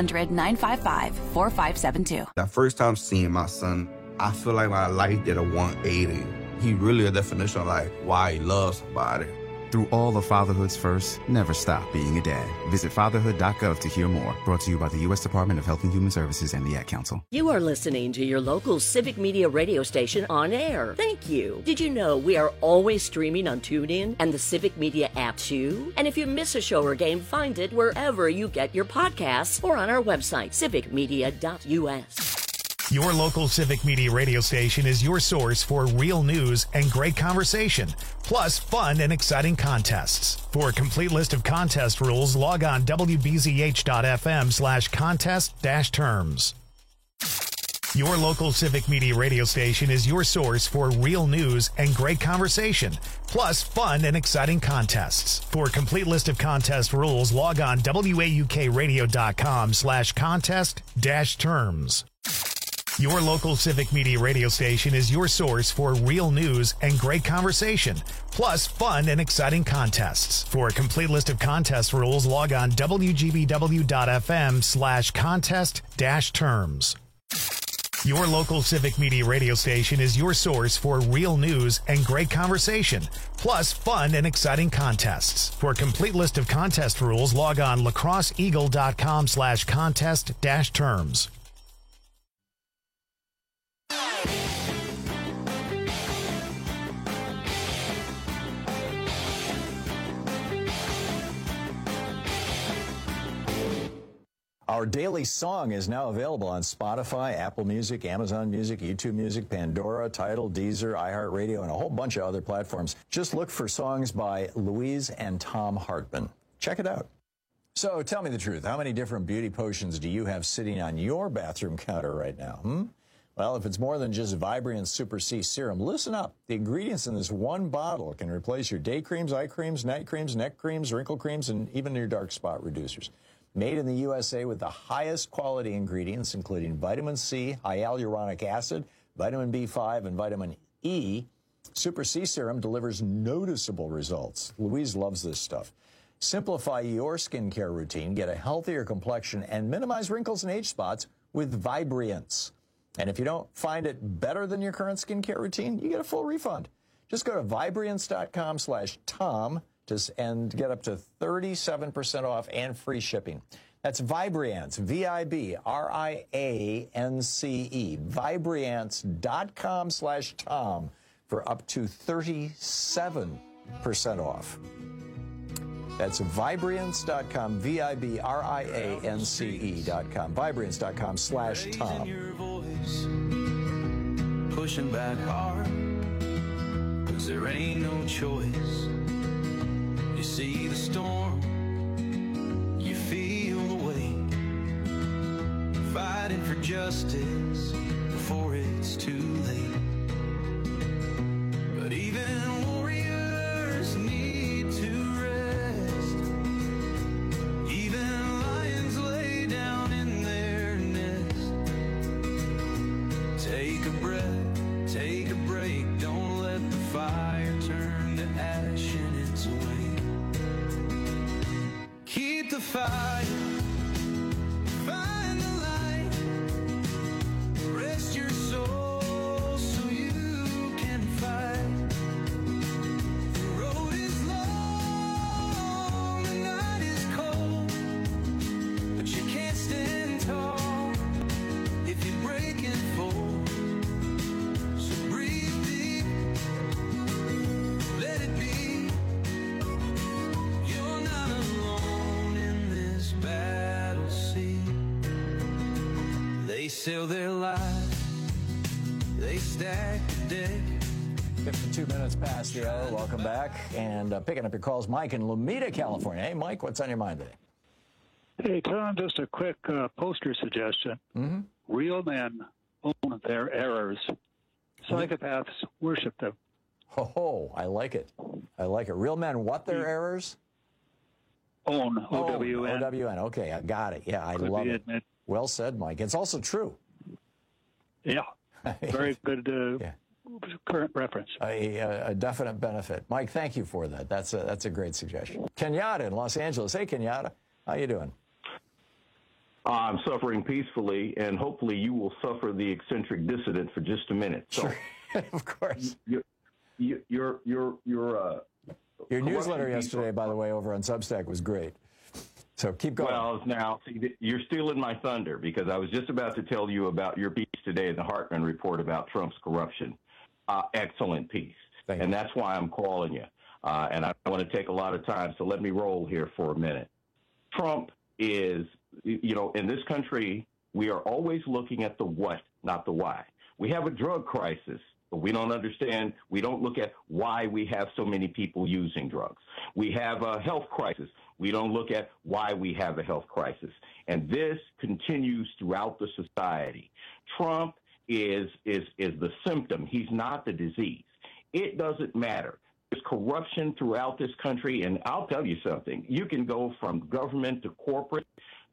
1-800-955-4572. That first time seeing my son, I feel like my life did a 180. He really a definition of like why he loves somebody. Through all of fatherhood's first, never stop being a dad. Visit fatherhood.gov to hear more. Brought to you by the U.S. Department of Health and Human Services and the Ad Council. You are listening to your local Civic Media radio station on air. Thank you. Did you know we are always streaming on TuneIn and the Civic Media app too? And if you miss a show or game, find it wherever you get your podcasts or on our website, civicmedia.us. Your local Civic Media radio station is your source for real news and great conversation, plus fun and exciting contests. For a complete list of contest rules, log on wbzh.fm/contest-terms. Your local Civic Media radio station is your source for real news and great conversation, plus fun and exciting contests. For a complete list of contest rules, log on waukradio.com/contest-terms. Your local Civic Media radio station is your source for real news and great conversation, plus fun and exciting contests. For a complete list of contest rules, log on wgbw.fm/contest-terms. Your local Civic Media radio station is your source for real news and great conversation, plus fun and exciting contests. For a complete list of contest rules, log on lacrosseeagle.com/contest-terms. Our daily song is now available on Spotify, Apple Music, Amazon Music, YouTube Music, Pandora, Tidal, Deezer, iHeartRadio, and a whole bunch of other platforms. Just look for songs by Louise and Tom Hartman. Check it out. So tell me the truth. How many different beauty potions do you have sitting on your bathroom counter right now? Well, if it's more than just Vibrant Super C Serum, listen up. The ingredients in this one bottle can replace your day creams, eye creams, night creams, neck creams, wrinkle creams, and even your dark spot reducers. Made in the USA with the highest quality ingredients, including vitamin C, hyaluronic acid, vitamin B5, and vitamin E, Super C Serum delivers noticeable results. Louise loves this stuff. Simplify your skincare routine, get a healthier complexion, and minimize wrinkles and age spots with Vibriance. And if you don't find it better than your current skincare routine, you get a full refund. Just go to Vibriance.com/Tom and get up to 37% off and free shipping. That's Vibriance, Vibriance, Vibriance.com/Tom for up to 37% off. That's Vibriance.com, Vibriance.com, Vibriance.com/Tom. Pushing back hard, 'cause there ain't no choice. You see the storm, you feel the weight, fighting for justice before it's too late. But even warriors need to rest. Even lions lay down in their nest. Take a breath, take a break, don't let the fire turn to ash in its way. Keep the fire, find the light, rest your soul so you can fight. The road is long, the night is cold, but you can't stand tall if you break and fold. So breathe deep, let it be. You're not alone in this battle scene. They sell their lives, they stack the deck. 52 minutes past the hour. Welcome back. And picking up your calls, Mike in Lomita, California. Hey, Mike, what's on your mind today? Hey, Tom, just a quick poster suggestion. Real men own their errors. Psychopaths worship them. Oh, I like it. I like it. Real men what their errors? Own, O-W-N. O-W-N. Okay, I got it. Yeah, I love it. Well said, Mike. It's also true. Yeah. Very good current reference. A definite benefit. Mike, thank you for that. That's a great suggestion. Kenyatta in Los Angeles. Hey, Kenyatta. How you doing? I'm suffering peacefully, and hopefully you will suffer the eccentric dissident for just a minute. So, sure. Of course. Your newsletter yesterday, by the way, over on Substack was great. So keep going. Well, now, see, you're stealing my thunder, because I was just about to tell you about your piece today in the Hartman Report about Trump's corruption. Excellent piece. And that's why I'm calling you. And I want to take a lot of time, so let me roll here for a minute. Trump is, in this country, we are always looking at the what, not the why. We have a drug crisis, but we don't understand. We don't look at why we have so many people using drugs. We have a health crisis. We don't look at why we have a health crisis. And this continues throughout the society. Trump is the symptom. He's not the disease. It doesn't matter. There's corruption throughout this country, and I'll tell you something. You can go from government to corporate,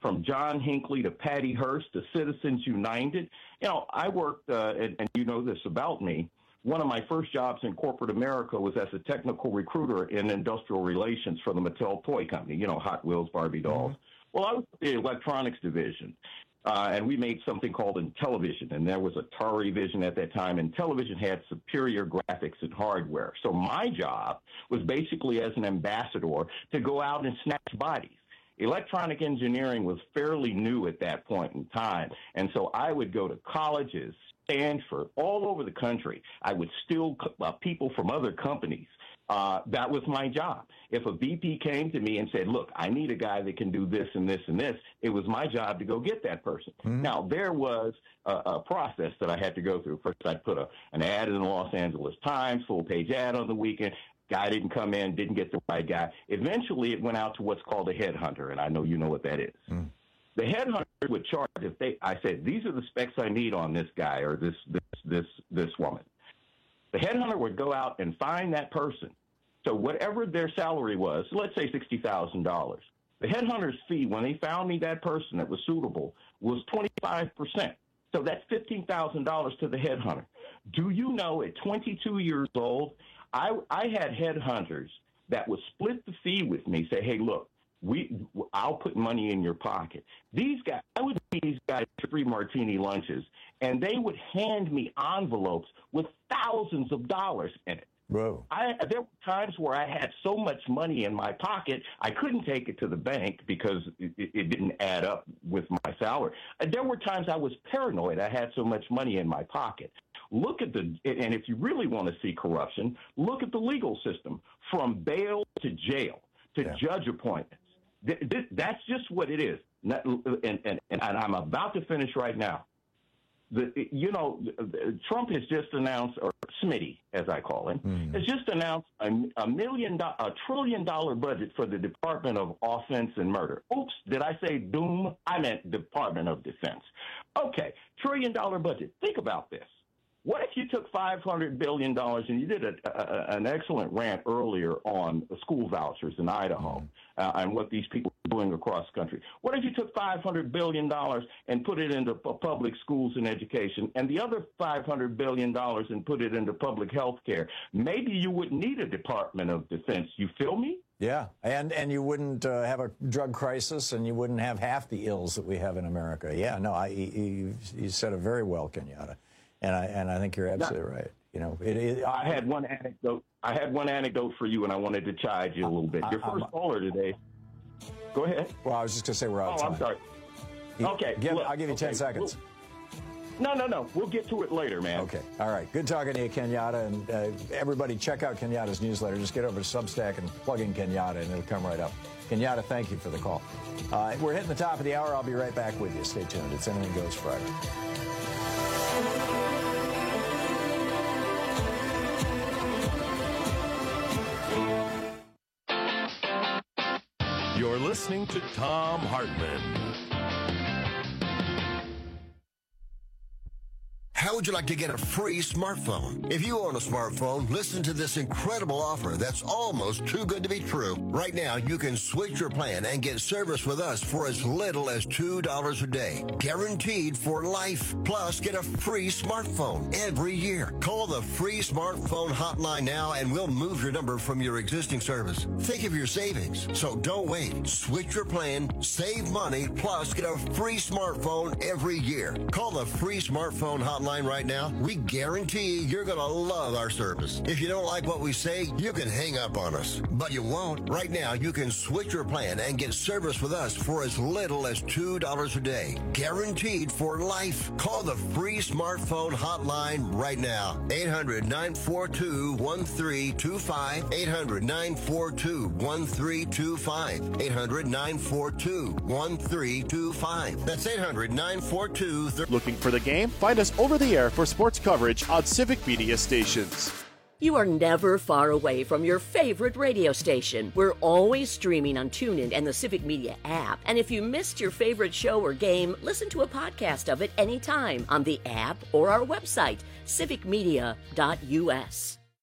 from John Hinckley to Patty Hearst to Citizens United. You know, I worked, and you know this about me, one of my first jobs in corporate America was as a technical recruiter in industrial relations for the Mattel Toy Company, you know, Hot Wheels, Barbie dolls. Well, I was the electronics division, and we made something called Intellivision, and there was Atari Vision at that time, and Intellivision had superior graphics and hardware. So my job was basically as an ambassador to go out and snatch bodies. Electronic engineering was fairly new at that point in time, and so I would go to colleges, Stanford, all over the country. I would steal people from other companies. That was my job. If a VP came to me and said, look, I need a guy that can do this and this and this, it was my job to go get that person. Now, there was a process that I had to go through. First, I'd put an ad in the Los Angeles Times, full-page ad on the weekend. Guy didn't come in, didn't get the right guy. Eventually, it went out to what's called a headhunter, and I know you know what that is. The headhunter would charge I said, these are the specs I need on this guy or this woman. The headhunter would go out and find that person. So whatever their salary was, let's say $60,000. The headhunter's fee, when they found me that person that was suitable, was 25%. So that's $15,000 to the headhunter. Do you know at 22 years old, I had headhunters that would split the fee with me, say, hey, look, I'll put money in your pocket. These guys, I would give these guys free martini lunches, and they would hand me envelopes with thousands of dollars in it. Whoa. There were times where I had so much money in my pocket, I couldn't take it to the bank because it didn't add up with my salary. There were times I was paranoid. I had so much money in my pocket. Look at and if you really want to see corruption, look at the legal system, from bail to jail to judge appointments. That's just what it is. And I'm about to finish right now. Trump has just announced, or Smitty, as I call him, has just announced a $1 trillion budget for the Department of Offense and Murder. Oops, did I say doom? I meant Department of Defense. Okay, $1 trillion budget. Think about this. What if you took $500 billion, and you did an excellent rant earlier on school vouchers in Idaho and what these people are doing across the country? What if you took $500 billion and put it into public schools and education, and the other $500 billion and put it into public health care? Maybe you wouldn't need a Department of Defense. You feel me? Yeah, and you wouldn't have a drug crisis, and you wouldn't have half the ills that we have in America. Yeah, no, you said it very well, Kenyatta. And I think you're absolutely right. You know, I had one anecdote. I had one anecdote for you, and I wanted to chide you a little bit. Your first caller today. Go ahead. Well, I was just going to say we're out of time. I'm sorry. Okay. I'll give you 10 seconds. No. We'll get to it later, man. Okay. All right. Good talking to you, Kenyatta. And everybody, check out Kenyatta's newsletter. Just get over to Substack and plug in Kenyatta, and it'll come right up. Kenyatta, thank you for the call. We're hitting the top of the hour. I'll be right back with you. Stay tuned. It's Anything Goes Friday. You're listening to Thom Hartmann. How would you like to get a free smartphone? If you own a smartphone, listen to this incredible offer that's almost too good to be true. Right now, you can switch your plan and get service with us for as little as $2 a day. Guaranteed for life. Plus, get a free smartphone every year. Call the free smartphone hotline now and we'll move your number from your existing service. Think of your savings. So don't wait. Switch your plan, save money, plus get a free smartphone every year. Call the free smartphone hotline right now. We guarantee you're going to love our service. If you don't like what we say, you can hang up on us. But you won't. Right now, you can switch your plan and get service with us for as little as $2 a day. Guaranteed for life. Call the free smartphone hotline right now. 800-942-1325. 800-942-1325. 800-942-1325. That's 800-942. Looking for the game? Find us over the air for sports coverage on Civic Media stations. You are never far away from your favorite radio station. We're always streaming on TuneIn and the Civic Media app. And if you missed your favorite show or game, listen to a podcast of it anytime on the app or our website, civicmedia.us.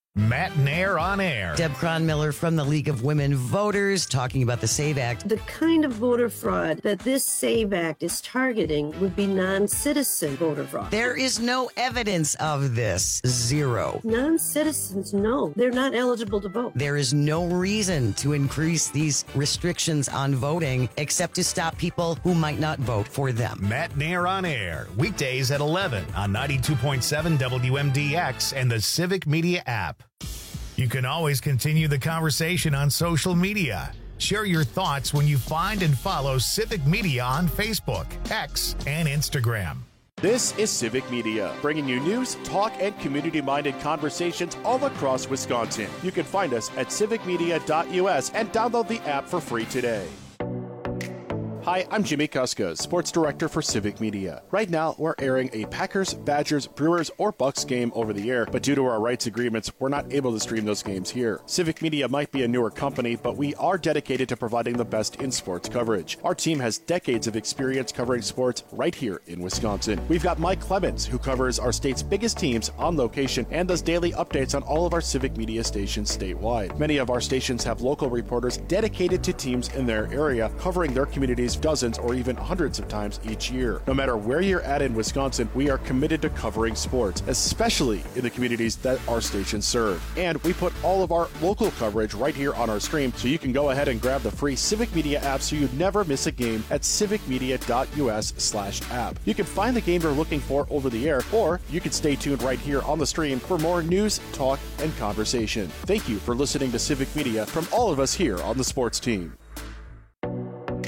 Matt Nair on air. Deb Cronmiller from the League of Women Voters talking about the SAVE Act. The kind of voter fraud that this SAVE Act is targeting would be non-citizen voter fraud. There is no evidence of this. Zero. Non-citizens, no. They're not eligible to vote. There is no reason to increase these restrictions on voting except to stop people who might not vote for them. Matt Nair on air. Weekdays at 11 on 92.7 WMDX and the Civic Media app. You can always continue the conversation on social media. Share your thoughts when you find and follow Civic Media on Facebook, X, and Instagram. This is Civic Media, bringing you news, talk, and community-minded conversations all across Wisconsin. You can find us at civicmedia.us and download the app for free today. Hi, I'm Jimmy Kuska, Sports Director for Civic Media. Right now, we're airing a Packers, Badgers, Brewers, or Bucks game over the air, but due to our rights agreements, we're not able to stream those games here. Civic Media might be a newer company, but we are dedicated to providing the best in sports coverage. Our team has decades of experience covering sports right here in Wisconsin. We've got Mike Clemens, who covers our state's biggest teams on location and does daily updates on all of our Civic Media stations statewide. Many of our stations have local reporters dedicated to teams in their area, covering their communities dozens or even hundreds of times each year. No matter where you're at in Wisconsin, we are committed to covering sports, especially in the communities that our stations serve. And we put all of our local coverage right here on our stream, so you can go ahead and grab the free Civic Media app so you never miss a game at civicmedia.us/app. You can find the game you're looking for over the air, or you can stay tuned right here on the stream for more news, talk, and conversation. Thank you for listening to Civic Media from all of us here on the sports team.